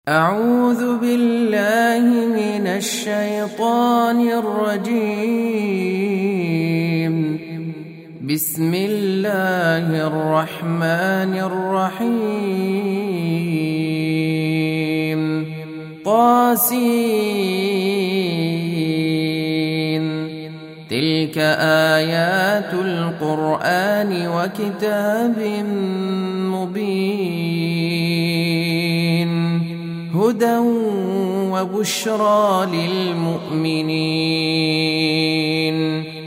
أعوذ بالله من الشيطان الرجيم. بسم الله الرحمن الرحيم. طاسين. تلك آيات القرآن وكتاب مبين، هدى وبشرى للمؤمنين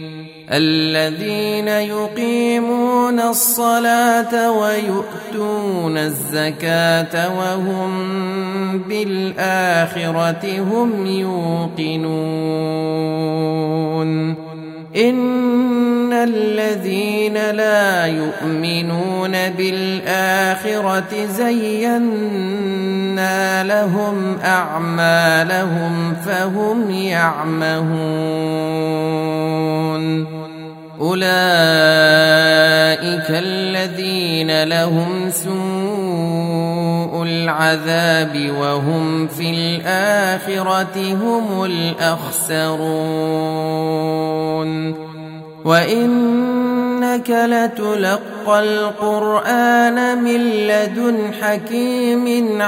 الذين يقيمون الصلاة ويؤتون الزكاة وهم بالآخرة هم يوقنون. إن الذين لا يؤمنون بالآخرة زينا لهم أعمالهم فهم يعمهون. أولئك الذين لهم سوء العذاب وهم في الآخرة هم الأخسرون. وإنك لتلقى القرآن من لدن حكيم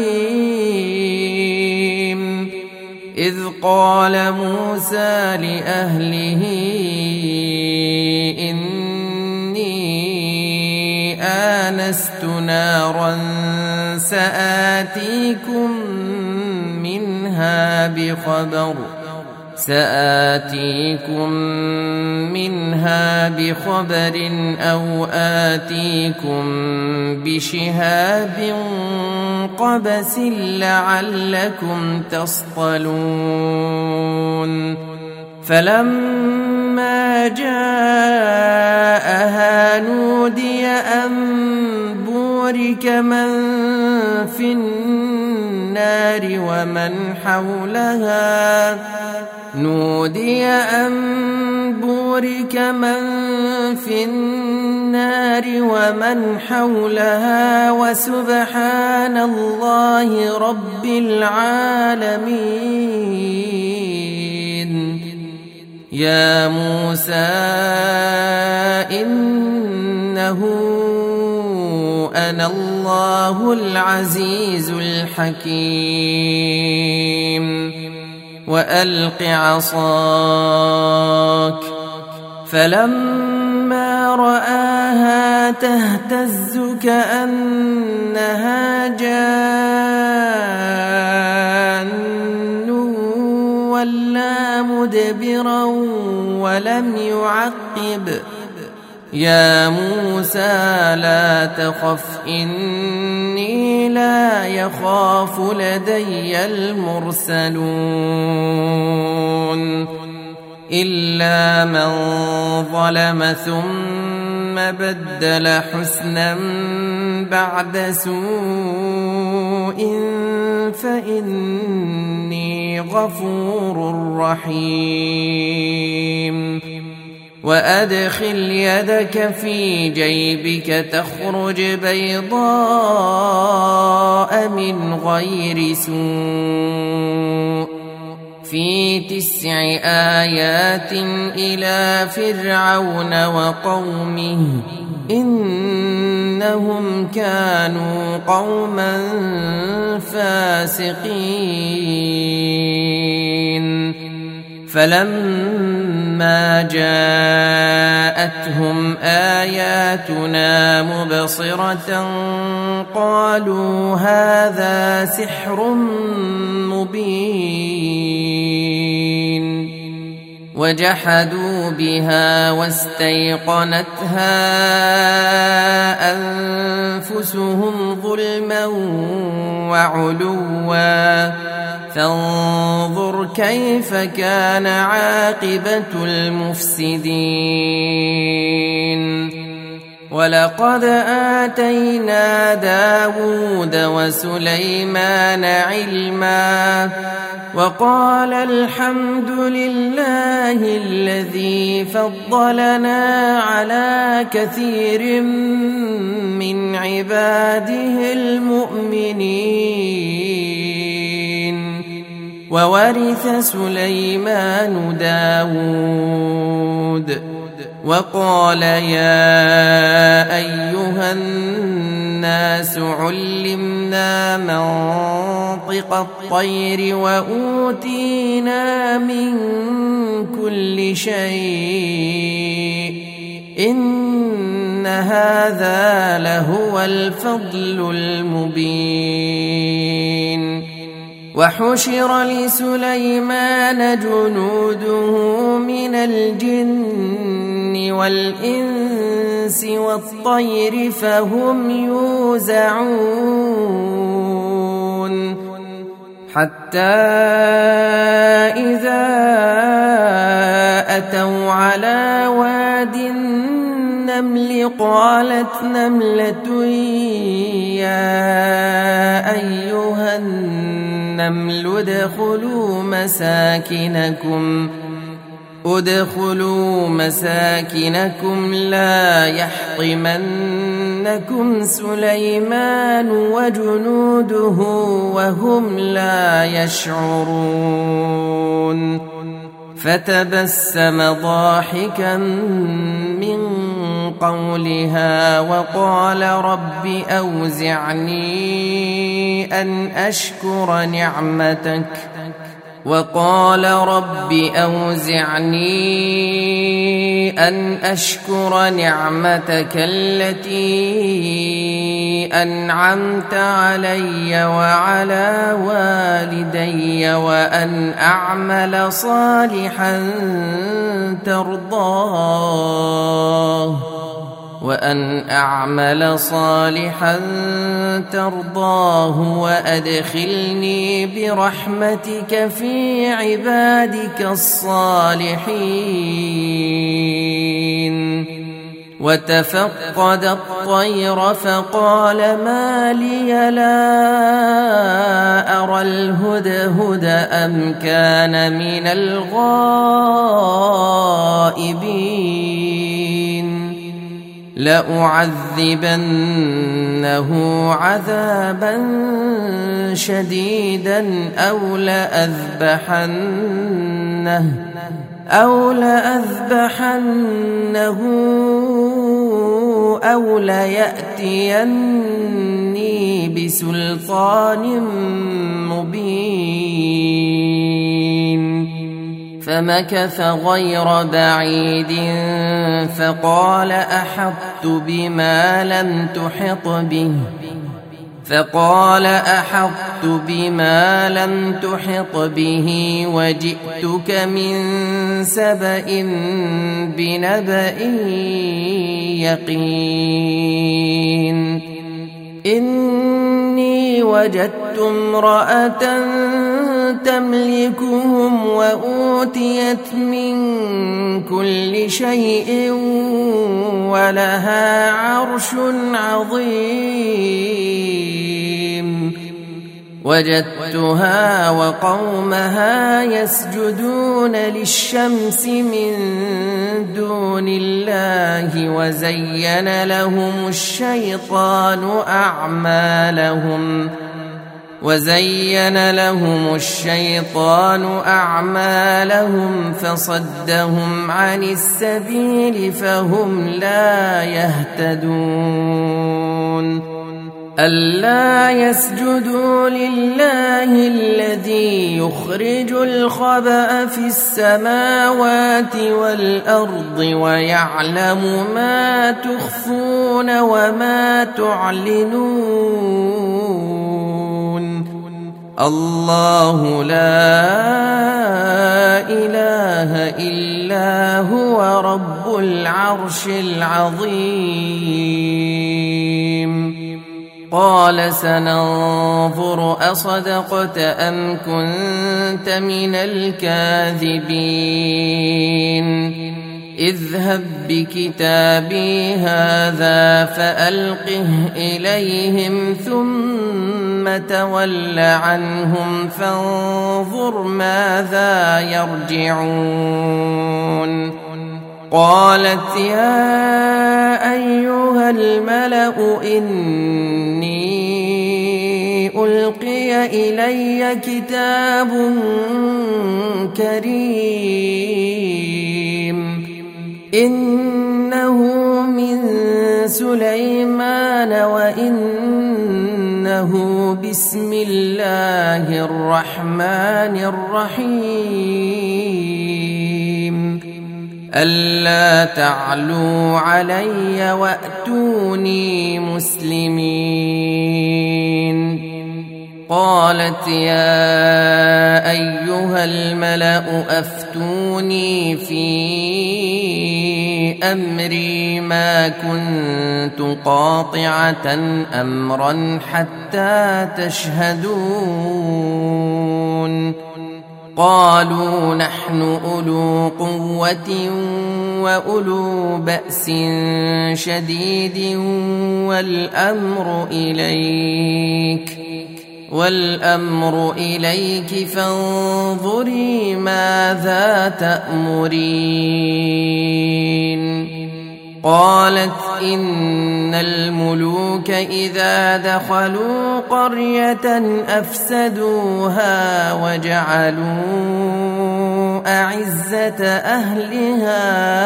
عليم. إذ قال موسى لأهله إني آنست نارا سآتيكم منها بخبر أو آتيكم بشهاب قبس لعلكم تصطلون. فلما جاءها نودي أن بورك من في النار ومن حولها وسبحان الله رب العالمين. يا موسى إنه أنا الله العزيز الحكيم. وألق عصاك. فلما رآها تهتز كأنها جان ولا مدبرا ولم يعقب. يا موسى لا تخف إني لا يخاف لدي المرسلون. إلا من ظلم ثم بدل حسنا بعد سوء فإني غفور رحيم. وأدخل يدك في جيبك تخرج بيضاء من غير سوء في 9 آيات إلى فرعون وقومه إنهم كانوا قوما فاسقين. فلما جاءتهم آياتنا مبصرة قالوا هذا سحر مبين. وجحدوا بها واستيقنتها أنفسهم ظلما وعلوا فانظر كيف كان عاقبة المفسدين. ولقد آتينا داود وسليمان علما وقال الحمد لله الذي فضلنا على كثير من عباده المؤمنين. وورث سليمان داود وقال يا أيها الناس علمنا منطق الطير وأوتينا من كل شيء إن هذا لهو الفضل المبين وحشر لسليمان جنوده من الجن والإنس والطير فهم يوزعون حتى إذا أتوا على واد النمل قالت نملة يا أيها النمل ادخلوا مساكنكم لا يحطمنكم سليمان وجنوده وهم لا يشعرون فتبسم ضاحكا من قولها وقال رب أوزعني أن أشكر نعمتك التي أنعمت علي وعلى والدي وأن أعمل صالحا ترضاه وأدخلني برحمتك في عبادك الصالحين وتفقد الطير فقال ما لي لا أرى الهدهد أم كان من الغائبين لأعذبنه عذابا شديدا أو لأذبحنه أو ليأتيني بسلطان مبين فمكث غير بعيد فقال أحطت بما لم تحط به وجئتك من سبأ بنبأ يقين إني وجدت امرأة تملكهم وأوتيت من كل شيء ولها عرش عظيم وجدتها وقومها يسجدون للشمس من دون الله وزين لهم الشيطان أعمالهم فصدهم عن السبيل فهم لا يهتدون ألا يسجدوا لله الذي يخرج الخبأ في السماوات والأرض ويعلم ما تخفون وما تعلنون الله لا إله إلا هو رب العرش العظيم قال سننظر أصدقت أم كنت من الكاذبين اذهب بكتابي هذا فألقه إليهم ثم تول عنهم فانظر ماذا يرجعون قالت يا أيها الملأ إني ألقي إلي كتاب كريم إنه من سليمان وإنه بسم الله الرحمن الرحيم ألا تعلوا علي وأتوني مسلمين. قالت يا أيها الملأ أفتوني في أمري ما كنت قاطعة أمرا حتى تشهدون. قالوا نحن أولو قوة وأولو بأس شديد والأمر إليك فانظري ماذا تأمرين. قالت إن الملوك إذا دخلوا قرية أفسدوها وجعلوا أعزة أهلها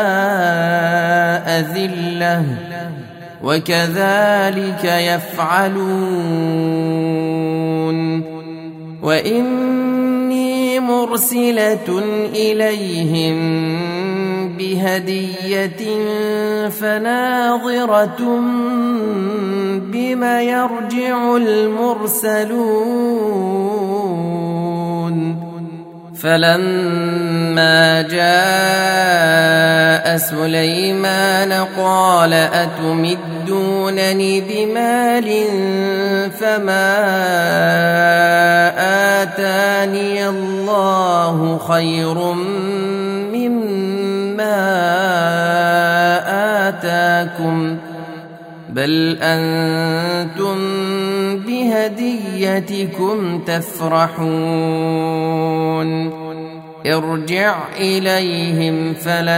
أذلة وكذلك يفعلون. وإني مرسلة إليهم بهدية فناظرة بما يرجع المرسلون. فلما جاء سليمان قال أتمدونني بمال فما آتاني الله خير مما آتاكم بل أنتم بهديتكم تفرحون. ارجع إليهم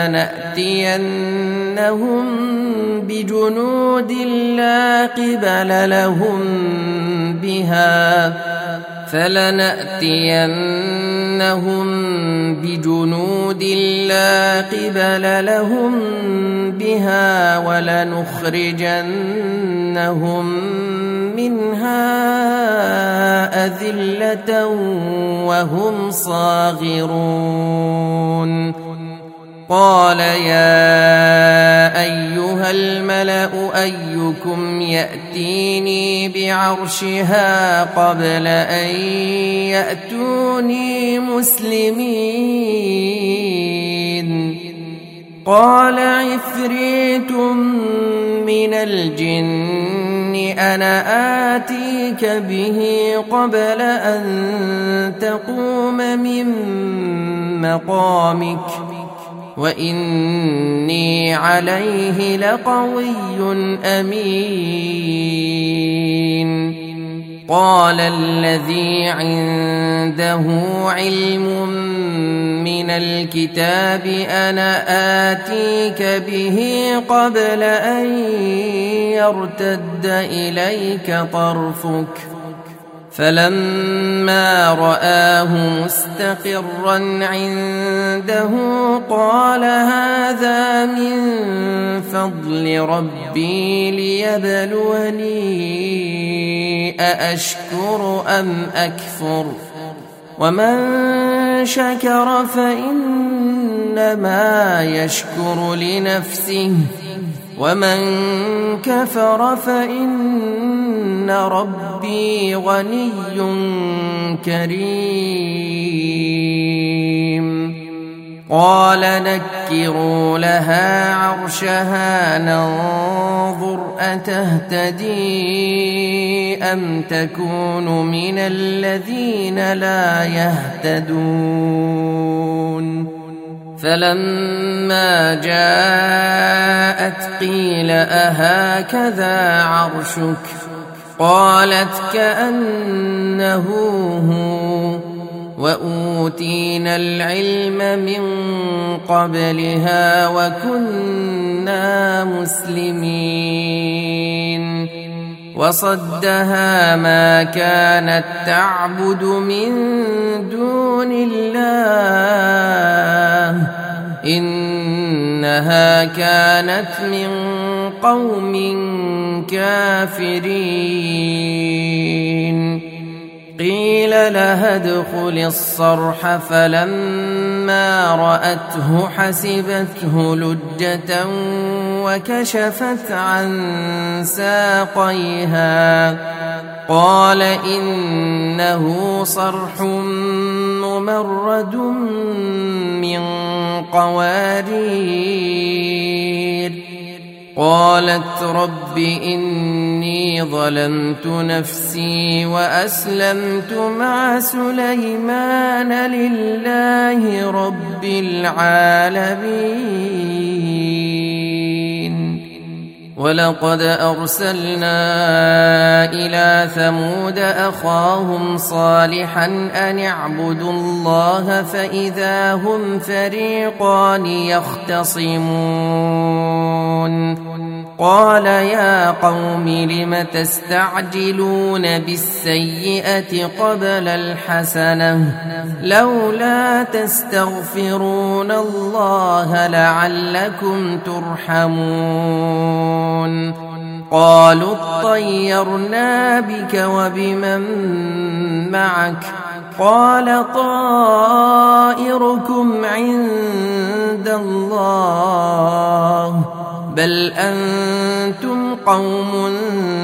فلنأتينهم بجنود لا قبل لهم بها ولنخرجنهم منها أذلة وهم صاغرون. قال يا أيها الملأ أيكم يأتيني بعرشها قبل أن يأتوني مسلمين. قال عفريت من الجن أنا آتيك به قبل أن تقوم من مقامك وإني عليه لقوي أمين. قال الذي عنده علم من الكتاب أنا آتيك به قبل أن يرتد إليك طرفك فلما رآه مستقرا عنده قال هذا من فضل ربي ليبلوني أأشكر أم أكفر ومن شكر فإنما يشكر لنفسه ومن كفر فإن ربي غني كريم. قال نكروا لها عرشها ننظر أتهتدي أم تكون من الذين لا يهتدون. فلما جاءت قيل أهكذا عرشك قالت كأنه هو وأوتينا العلم من قبلها وكنا مسلمين. وصدها ما كانت تعبد من دون الله إنها كانت من قوم كافرين قيل لها ادخل الصرح فلما رأته حسبته لجة وكشفت عن ساقيها قال إنه صرح ممرد من قوارير قالت رب إني ظلمت نفسي وأسلمت مع سليمان لله رب العالمين ولقد أرسلنا إلى ثمود أخاهم صالحا أن اعبدوا الله فإذا هم فريقان يختصمون قال يا قوم لم تستعجلون بالسيئة قبل الحسنة لولا تستغفرون الله لعلكم ترحمون قالوا اطيرنا بك وبمن معك قال طائركم عند الله بل أنتم قوم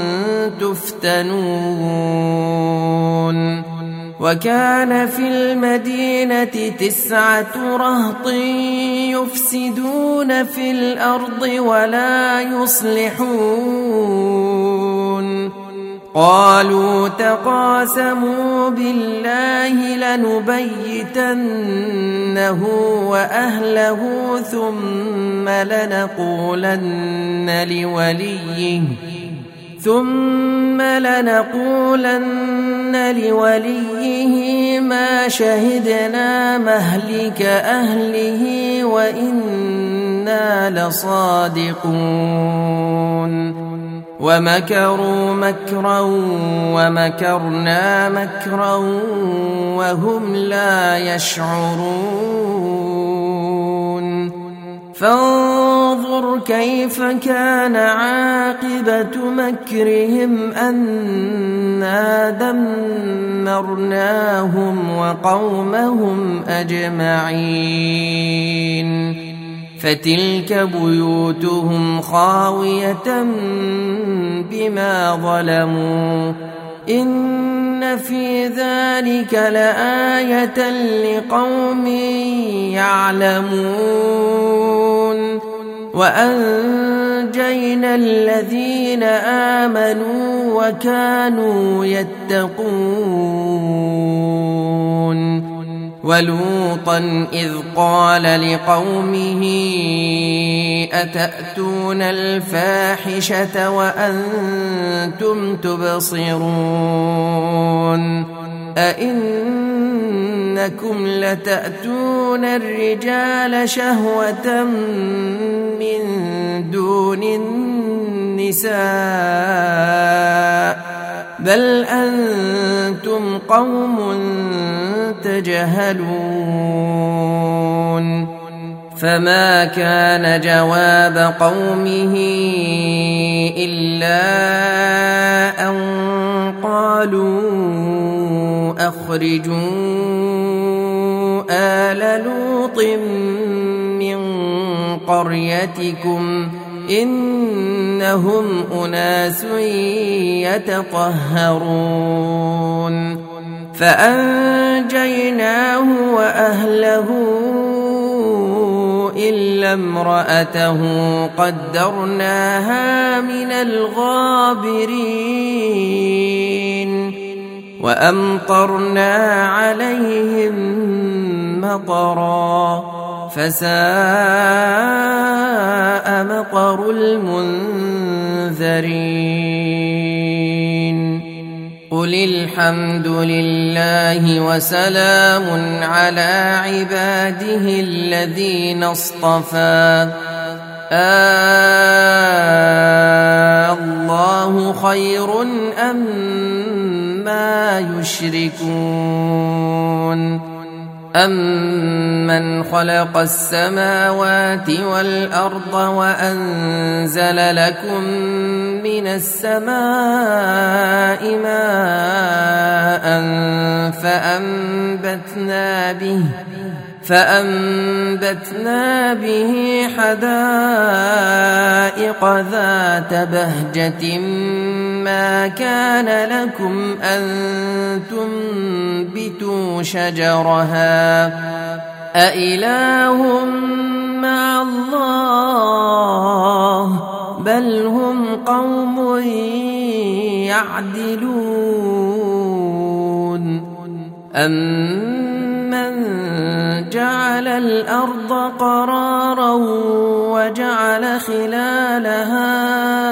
تفتنون وكان في المدينة 9 رهط يفسدون في الأرض ولا يصلحون قالوا تقاسموا بالله لنبيتنه وأهله ثم لنقولن لوليه ما شهدنا مهلك أهله وإنا لصادقون ومكروا مكرا ومكرنا مكرا وهم لا يشعرون فانظر كيف كان عاقبة مكرهم أنا دمرناهم وقومهم أجمعين فتلك بيوتهم خاوية بما ظلموا إن في ذلك لآية لقوم يعلمون وأنجينا الذين آمنوا وكانوا يتقون ولوطا إذ قال لقومه أتأتون الفاحشة وأنتم تبصرون أئنكم لتأتون الرجال شهوة من دون النساء بل أنتم قوم تجهلون فما كان جواب قومه إلا أن قالوا أخرجوا آل لوط من قريتكم إنهم أناس يتطهرون فأنجيناه وأهله إلا امرأته قدرناها من الغابرين وأمطرنا عليهم مطرا فساء مطر المنذرين قل الحمد لله وسلام على عباده الذين اصطفى الله خير أما يشركون أمن خلق السماوات والأرض وأنزل لكم من السماء ماء فأنبتنا به حدائق ذات بهجة ما كان لكم أن تنبتوا شجرها أإله مع الله بل هم قوم يعدلون أمن جعل الأرض قرارا وجعل خلالها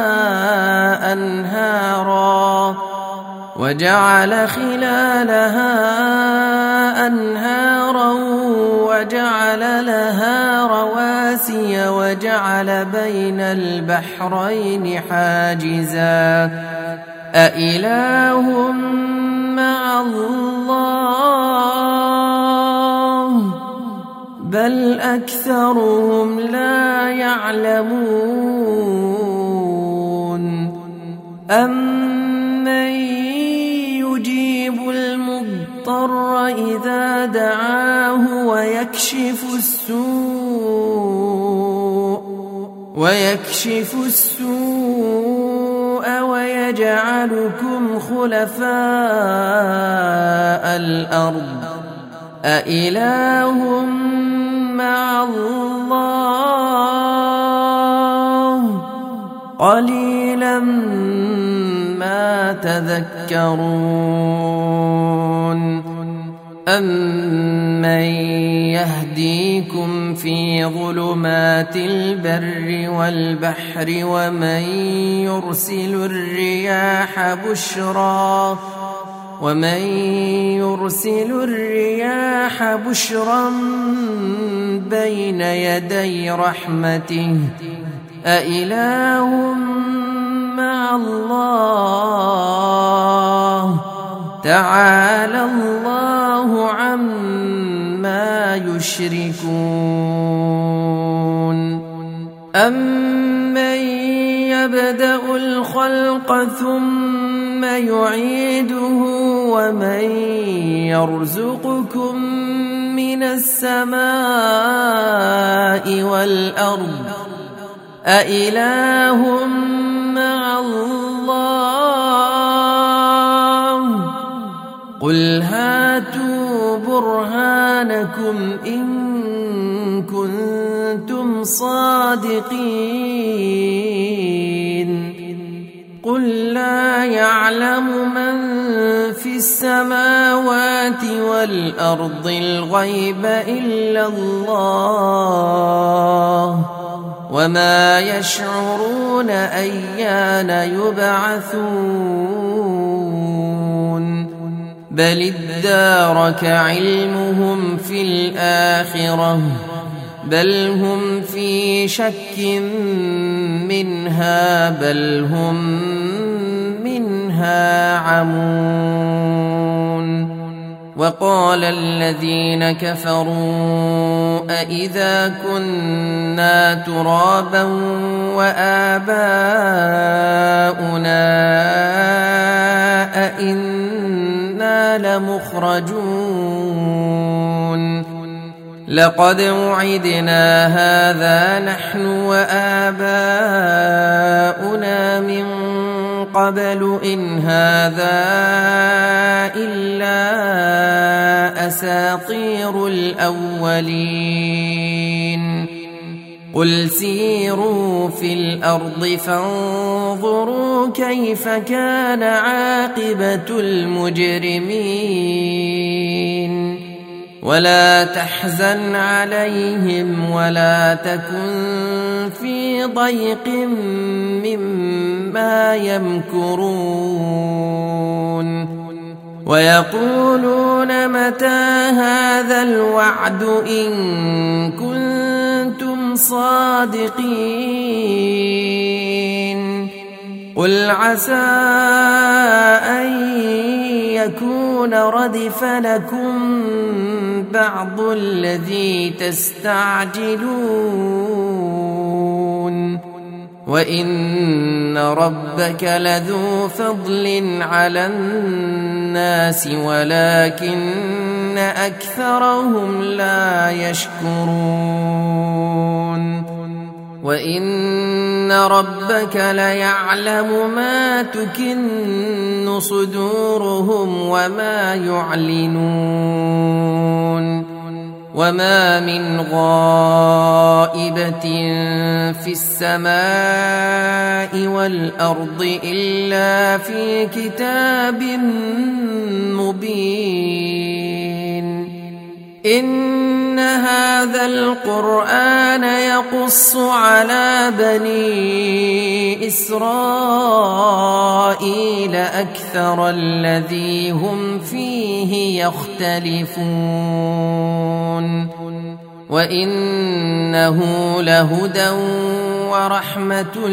أنهارا وجعل لها رواسي وجعل بين البحرين حاجزا أإله مع الله بل أكثرهم لا يعلمون أمن يجيب المضطر إذا دعاه ويكشف السوء ويجعلكم خلفاء الأرض أإله مع الله قليلا ما تذكرون أمن يهديكم في ظلمات البر والبحر ومن يرسل الرياح بشرا بين يدي رحمته أإله مع الله تعالى الله عما يشركون أمن يبدأ الخلق ثم يعيده ومن يرزقكم من السماء والأرض أإله مع الله قل هاتوا برهانكم إن كنتم صادقين قل لا يعلم من في السماوات والأرض الغيب إلا الله وما يشعرون أيان يبعثون بل ادارك علمهم في الآخرة بل هم في شك منها بل هم منها عمون وقال الذين كفروا أإذا كنا ترابا وآباؤنا أإنا لمخرجون لقد وعدنا هذا نحن وآباؤنا من قبل إن هذا إلا أساطير الأولين قل سيروا في الأرض فانظروا كيف كان عاقبة المجرمين ولا تحزن عليهم ولا تكن في ضيق مما يمكرون ويقولون متى هذا الوعد إن كنتم صادقين قل عسى أن يكون ردف لكم بعض الذي تستعجلون وإن ربك لذو فضل على الناس ولكن أكثرهم لا يشكرون وإن ربك ليعلم ما تكن صدورهم وما يعلنون وما من غائبة في السماء والأرض إلا في كتاب مبين إن هذا القرآن يقص على بني إسرائيل أكثر الذي هم فيه يختلفون وإنه لهدى ورحمة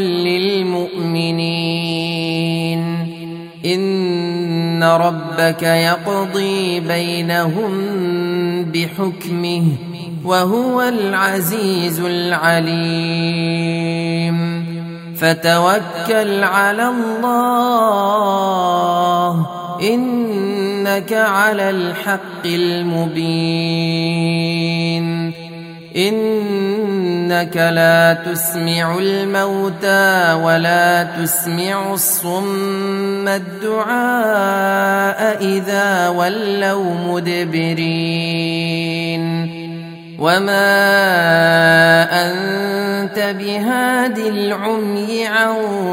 للمؤمنين إن ربك يقضي بينهم بحكمه وهو العزيز العليم فتوكل على الله إنك على الحق المبين إنك لا تسمع الموتى ولا تسمع الصم الدعاء إذا ولوا مدبرين وما أنت بهاد العمي عن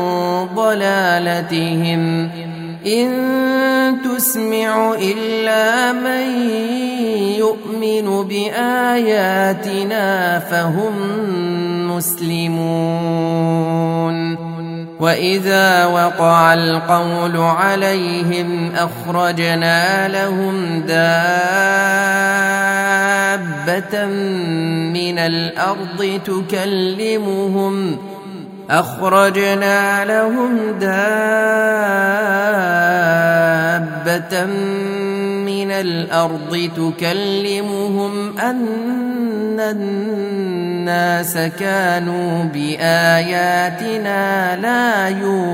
ضلالتهم إن تسمع إلا من يؤمن بآياتنا فهم مسلمون وإذا وقع القول عليهم أخرجنا لهم دابة من الأرض تكلمهم أن الناس كانوا بآياتنا لا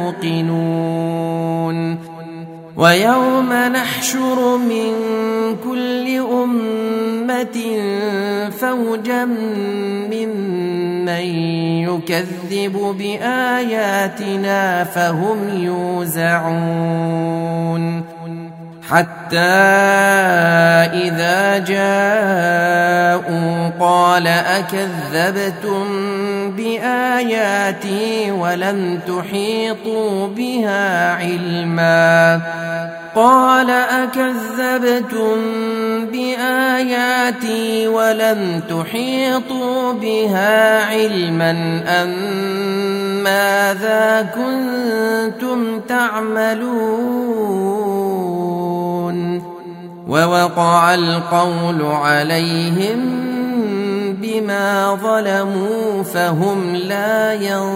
يوقنون ويوم نحشر من كل أمة فوجا ممن يكذب بآياتنا فهم يوزعون حتى إذا جاءوا قال أكذبتم بآياتي ولم تحيطوا بها علما قال أكذبتم بآياتي ولم تحيطوا بها علما أم ماذا كنتم تعملون ووقع القول عليهم بما ظلموا فهم لا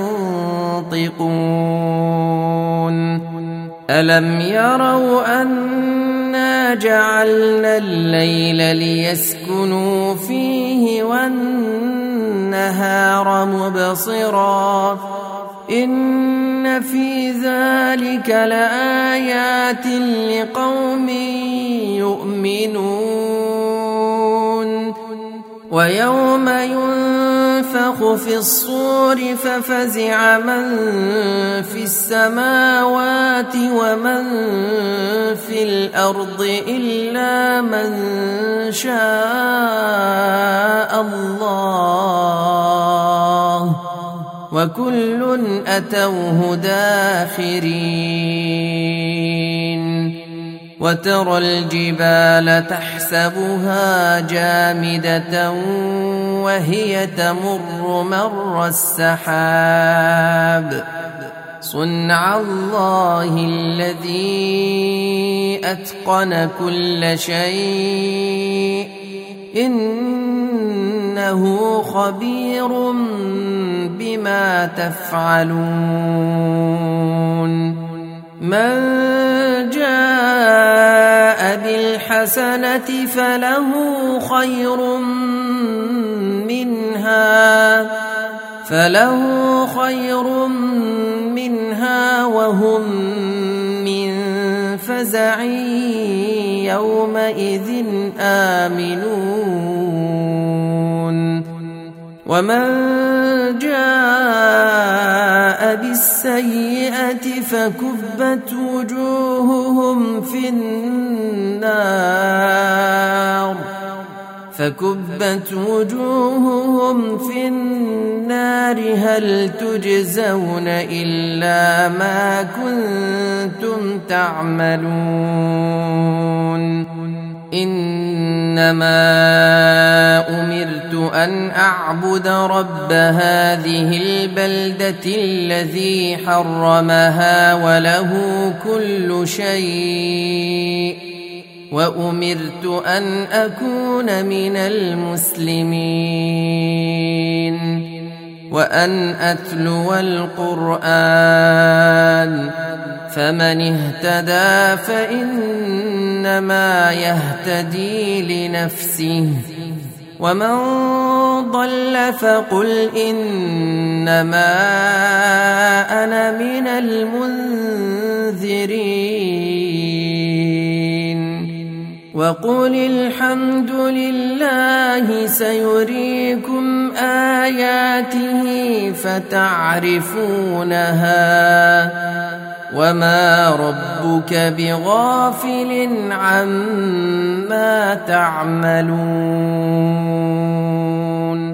ينطقون ألم يروا أنا جعلنا الليل ليسكنوا فيه والنهار مبصرا إن في ذلك لآيات لقوم يؤمنون ويوم ينفخ في الصور ففزع من في السماوات ومن في الأرض إلا من شاء الله وكل أتوه داخرين وترى الجبال تحسبها جامدة وهي تمر مر السحاب صنع الله الذي أتقن كل شيء إنه خبير بما تفعلون من جاء بالحسنة فله خير منها وهم من فزع يومئذ آمنون ومن جاء بالسيئة فكبت وجوههم في النار هل تجزون إلا ما كنتم تعملون إنما أمرت أن أعبد رب هذه البلدة الذي حرمها وله كل شيء وأمرت أن أكون من المسلمين وأن أتلو القرآن فمن اهتدى فإنما يهتدي لنفسه ومن ضل فقل إنما أنا من المنذرين وقل الحمد لله سيريكم آياته فتعرفونها وما ربك بغافل عما تعملون